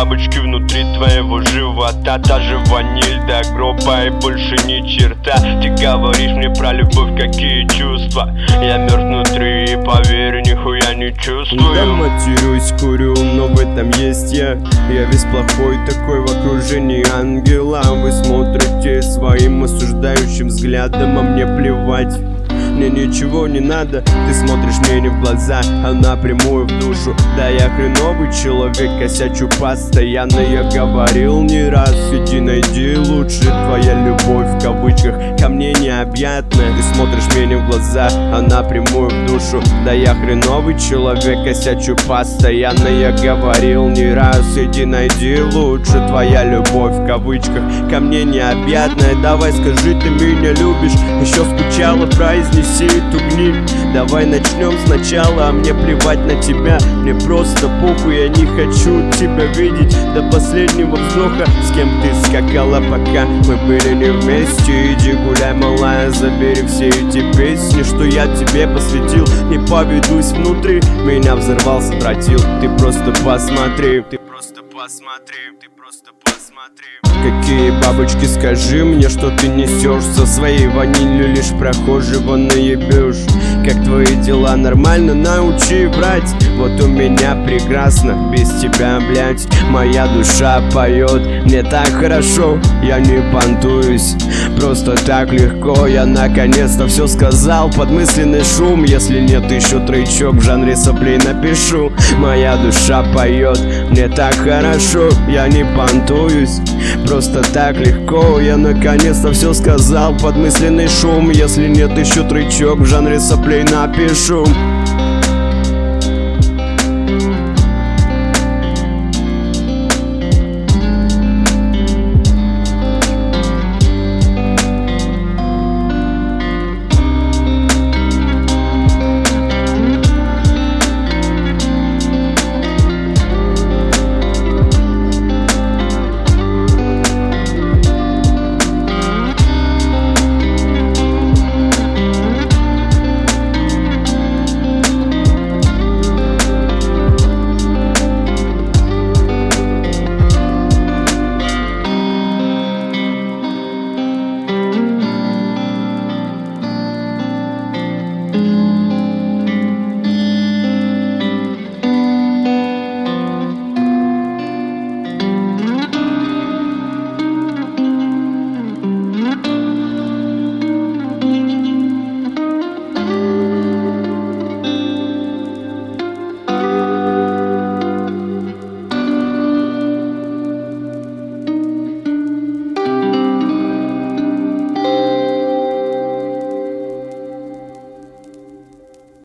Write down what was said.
бабочки внутри твоего живота. Та же ваниль до гроба и больше ни черта. Ты говоришь мне про любовь, какие чувства. Я мертв внутри и поверь, нихуя не чувствую. Да матерюсь, курю, но в этом есть я. Я весь плохой такой в окружении ангела. Вы смотрите своим осуждающим взглядом, а мне плевать. Мне ничего не надо, ты смотришь мне не в глаза, а напрямую в душу. Да я хреновый человек, косячу постоянно. Я говорил не раз, иди найди лучше. Твоя любовь в кавычках ко мне необъятная. Ты смотришь мне не в глаза, а напрямую в душу. Да я хреновый человек, косячу постоянно. Я говорил не раз, иди найди лучше. Твоя любовь в кавычках ко мне необъятная. Давай скажи, ты меня любишь, еще скучала, произнеси эту гниль. Давай начнем сначала, а мне плевать на тебя. Мне просто похуй, я не хочу тебя видеть до последнего вздоха. С кем ты скакала, пока мы были не вместе? Иди гуляй, малая, забери все эти песни, что я тебе посвятил. Не поведусь внутри, меня взорвал, сократил. Ты просто посмотри, ты просто посмотри, ты просто посмотри. Какие бабочки, скажи мне, что ты несешь со своей ванилью, лишь прохожего наебешь. Как твои дела, нормально, научи врать. Вот у меня прекрасно, без тебя, блять. Моя душа поет, мне так хорошо. Я не понтуюсь, просто так легко. Я наконец-то все сказал под мысленный шум. Если нет еще тречок в жанре соплей, напишу. Моя душа поет, мне так хорошо. Я не понтуюсь, просто так легко. Я наконец-то все сказал под мысленный шум. Если нет еще тречок в жанре соплей, напишу.